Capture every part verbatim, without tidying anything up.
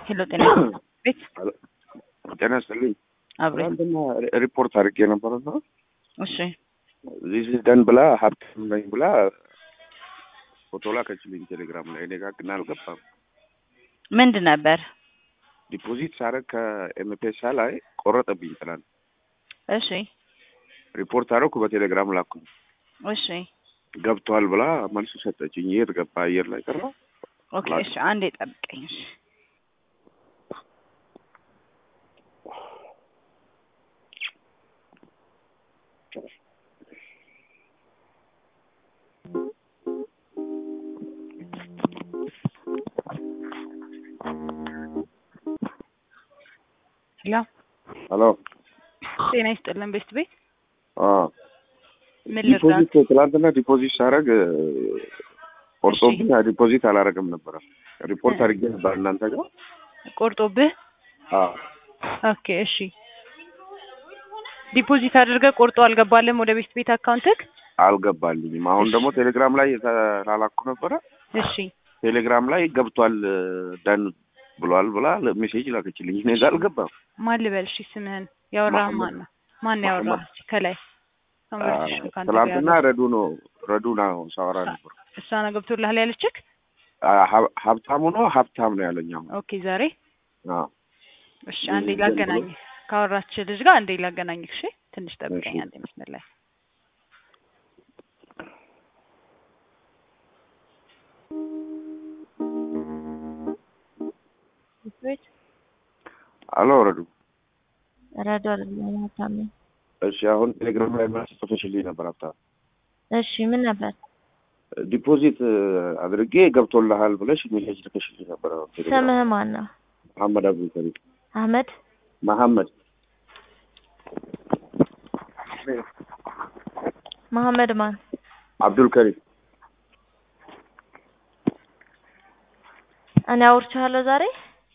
ሄሎ ጤና ቤት ጤና ይስጥልኝ። አብሬ አንተና ሪፖርት አድርጌ ነበርና እሺ ዚስ ደን ብላ ሀብታም ነኝ ብላ ፎቶ ላከችልኝ ቴሌግራም ላይ። እኔ ጋር ግን አልገባም። ምንድን ነበር? ዲፖዚት ሳረግ ከኤምፔሳ ላይ ቆረጠብኝ ትናንት። እሺ ሪፖርት አደረኩ፣ በቴሌግራም ላኩ። እሺ ገብቷል ብላ መልስ ሰጠችኝ። የት ገባ? አየር ላይ ቀረ። ኦኬ እሺ አንዴ ጠብቀኝ። እሺ ሄሎ ሄሎ ጤና ይስጥልን ቤስት ቤት። አዎ ምን ልርዳት? ዲፖዚት ትናንትና ዲፖዚት ሳረግ ቆርጦብኝ ዲፖዚት አላረግም ነበር። ሪፖርት አድርጌ ነበር እናንተ ጋር። ቆርጦብህ? አዎ ኦኬ እሺ። ዲፖዚት አድርገህ ቆርጦ አልገባልህም ወደ ቤስት ቤት አካውንትክ? አልገባልኝም። አሁን ደግሞ ቴሌግራም ላይ ተላላኩ ነበረ። እሺ ቴሌግራም ላይ ገብቷል ደን ብሏል ብላ ሜሴጅ ላከችልኝ። እኔ ጋር አልገባም። ማን ልበል? እሺ ስምህን ያወራህ ማን ነው? ማን ያወራህ? ከላይ ትናንትና ረዱ ነው ረዱ ነው ሳወራ ነበር። እሷ ነው ገብቶልሃል ያለችክ? ሀብታሙ ነው ሀብታም ነው ያለኝ። ኦኬ ዛሬ አዎ እሺ አንዴ ላገናኝ ካወራች ልጅ ጋር አንዴ ላገናኝክ። እሺ ትንሽ ጠብቀኝ አንዴ መስመር ላይ። እሺ አሎ ረዱ ረዱ አይደለም ሀብታም። እሺ አሁን ቴሌግራም ላይ ማለት ተፈሽልኝ ነበር ሀብታም። እሺ ምን ነበር? ዲፖዚት አድርጌ ገብቶልሃል ብለሽ ሜሴጅ ልከሽልኝ ነበር። ስምህ ማን ነው? መሐመድ አብዱል ከሪም። አህመድ መሐመድ መሐመድ ማን? አብዱል ከሪም። እኔ አውርቻለሁ ዛሬ።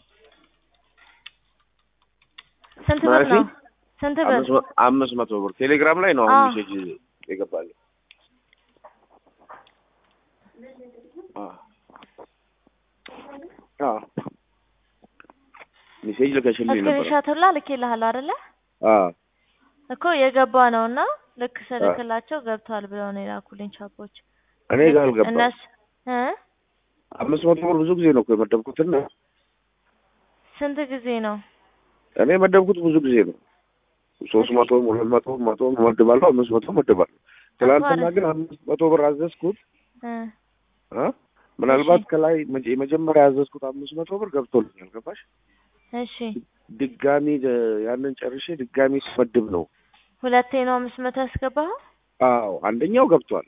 ስንት ብር ነው? ስንት ብር? አምስት መቶ ብር ቴሌግራም ላይ ነው አሁን ሜሴጅ የገባልኝ። አዎ ሜሴጅ ልከሽልኝ ነበር። እስክሪንሾት ልኬልሃል አይደለ? አዎ እኮ የገባ ነውና ልክ ስልክላቸው ገብቷል ብለው ነው የላኩልኝ ቻፖች። እኔ ጋር አልገባም። እነሱ እ አምስት መቶ ብር ብዙ ጊዜ ነው እኮ የመደብኩትና። ስንት ጊዜ ነው? እኔ የመደብኩት ብዙ ጊዜ ነው። ሶስት መቶ ሁለት መቶ መቶ መድባለሁ፣ አምስት መቶ መድባለሁ። ትናንትና ግን አምስት መቶ ብር አዘዝኩት እ እ ምናልባት ከላይ የመጀመሪያ ያዘዝኩት አምስት መቶ ብር ገብቶልኛል። ገባሽ? እሺ ድጋሚ ያንን ጨርሼ ድጋሚ ስመድብ ነው። ሁለቴ ነው አምስት መቶ ያስገባኸው? አዎ አንደኛው ገብቷል።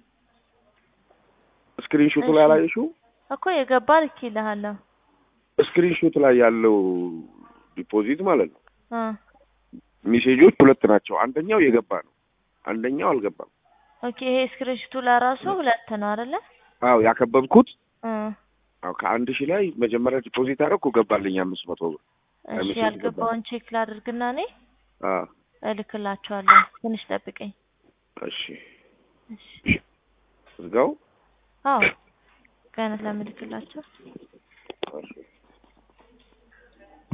ስክሪንሾቱ ላይ አላየሽው እኮ የገባ ልኬልሃለሁ። ስክሪንሾቱ ላይ ያለው ዲፖዚት ማለት ነው እ ሜሴጆች ሁለት ናቸው። አንደኛው የገባ ነው፣ አንደኛው አልገባም። ኦኬ ይሄ ስክሪንሾቱ ለራሱ ሁለት ነው አይደለ? አዎ ያከበብኩት እ አዎ ከአንድ ሺህ ላይ መጀመሪያ ዲፖዚት አደረኩ ገባልኝ አምስት መቶ ብር። እሺ ያልገባውን ቼክ ላድርግና እኔ አዎ እልክላቸዋለሁ። ትንሽ ጠብቀኝ። እሺ እሺ እዛው አዎ ገና ለምልክላቸው። እሺ